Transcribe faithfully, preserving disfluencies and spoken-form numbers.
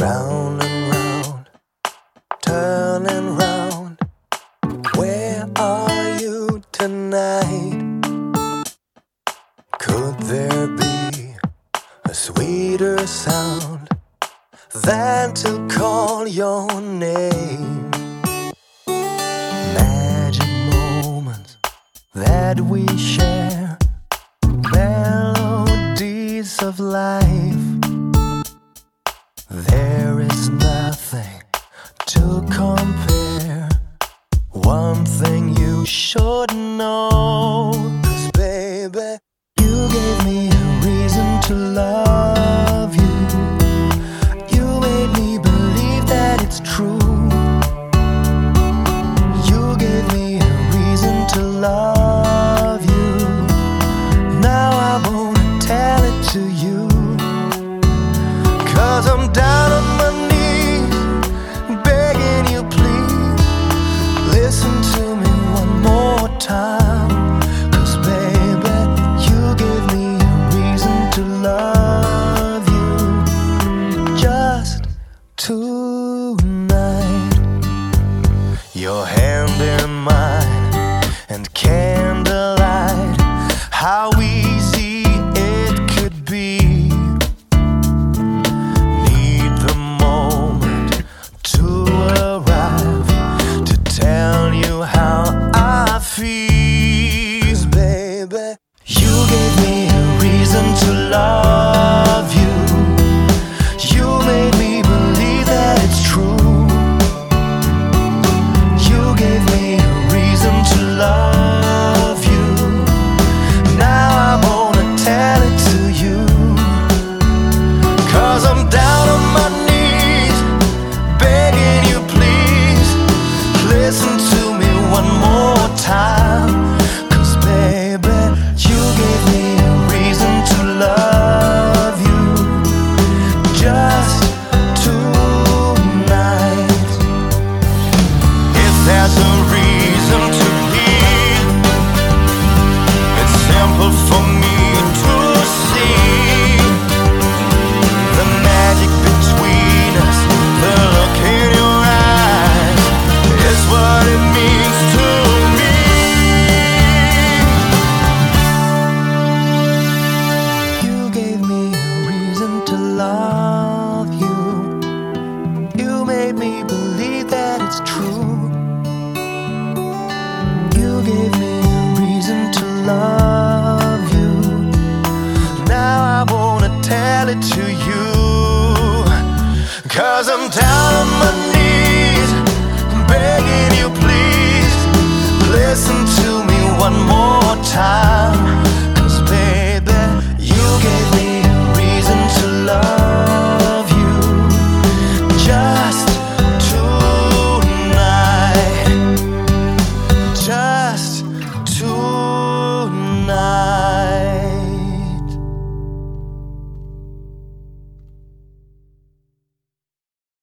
Round and round, turning round. Where are you tonight? Could there be a sweeter sound than to call your name? Magic moments that we share, melodies of life. There is nothing to compare. One thing you should know, 'cause baby, you gave me a reason to love you. You made me believe that it's true. You gave me a reason to love you. Now I wanna tell it to you, 'cause I'm down on my knees, begging you please, listen to me one more time. 'Cause baby, you gave me a reason to love you. Just tonight, your hand in mine and candlelight, how easy it could be. Need the moment to arrive to tell you how I feel. Baby, you gave me a reason to love you. You made me believe that it's true. You gave me a reason to love you. Now I wanna tell it to you, 'cause I'm down on my knees, begging you please, listen to